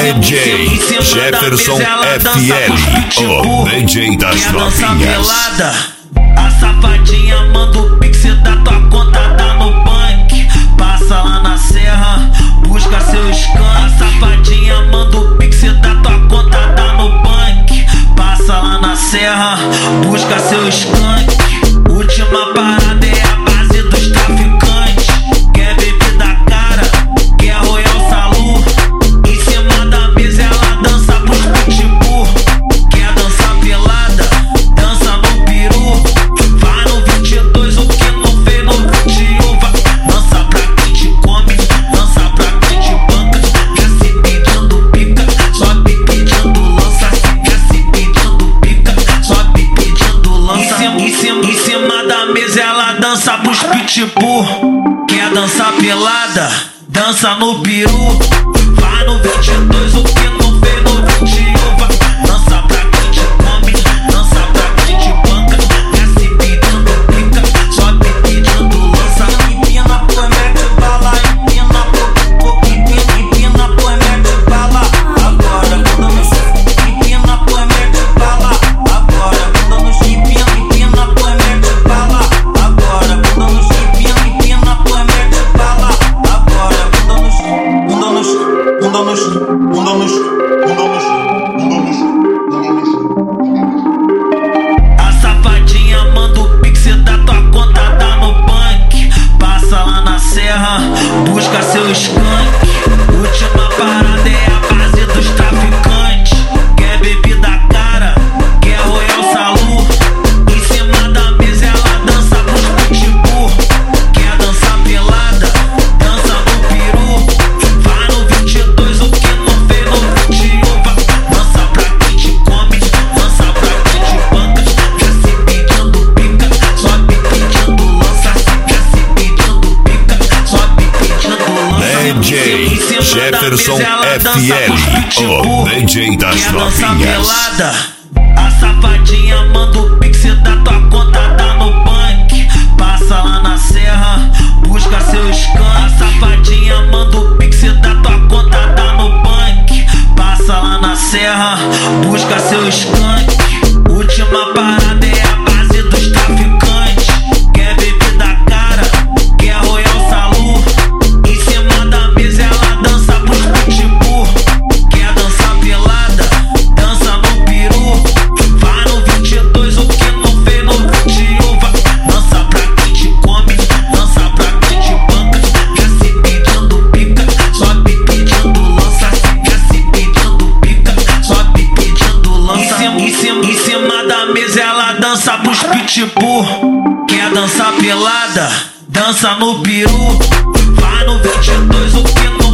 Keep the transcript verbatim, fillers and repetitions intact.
D J Jefferson F L, o D J das novinhas. A safadinha manda o pix da tua conta, tá no punk. Passa lá na serra, busca seu scan. A safadinha manda o pix da tua conta, tá no punk. Passa lá na serra, busca seu scan. Última parada é a base dos traficantes. Quer bebida cara, quer Royal Salu. Em cima da mesa ela dança pros pitbull. Quer dançar pelada, dança no peru. Vai no vinte e dois, o que não fez no vinte e um. Vai, dança pra quem te come, dança pra quem te banca. Quer se pedindo pica, sobe pedindo lança. Quer se pedindo pica, sobe pedindo lança. Em cima, em cima da mesa ela dança pros pitbull. Quer dançar pelada, dança no peru. Vai no vinte e dois, o que não fez no vinte e um. Vai, dança pra quem te come, dança pra quem te banca. Quer se pedindo pica, sobe pedindo lança. Empina, pô, mete bala, empina, pô, pô, empina, empina, pô, mete bala. Agora, quando no chão, empina, pô, mete bala. Agora, quando no chão, empina, empina, pô, mete bala. Agora, quando no chão, empina, empina, pô, mete bala. Agora, quando no chão, quando no chão, quando no chão, quando no chão, quando no chão, quando no chão. A safadinha manda o pix da tua conta, tá no punk. Passa lá na serra, busca seu skunk. Última parada é a base dos traficantes. Quer bebida cara, quer Royal Salu. Em cima da mesa ela dança pros pitbull. Quer dançar pelada, dança no peru. Vai no vinte e dois, o que não fez no vinte e um. Vai, dança pra quem te come, dança pra quem te banca. Quer se pedindo pica, sobe pedindo lança. Quer se pedindo pica, sobe pedindo lança. D J Jefferson F L, o D J das Quer dançar novinhas. pelada, a safadinha manda o pix da tua conta, tá no punk. Passa lá na serra, busca seu scan. A safadinha manda o pix da tua conta, tá no punk. Passa lá na serra, busca seu scan. Última parada é a base dos traficantes. Quer bebida cara, quer Royal Salu. Em cima da mesa ela dança pros pitbull. Quer dançar pelada, dança no peru. Vai no vinte e dois, o que não fez no vinte e um. Vai, dança pra quem te come, dança pra quem te banca. Quer se pedindo pica, sobe pedindo lança. Quer se pedindo pica, sobe pedindo lança. Em cima, em cima da mesa ela dança pros pitbull. Quer dançar pelada, dança no peru. Vai no vinte e dois, o que não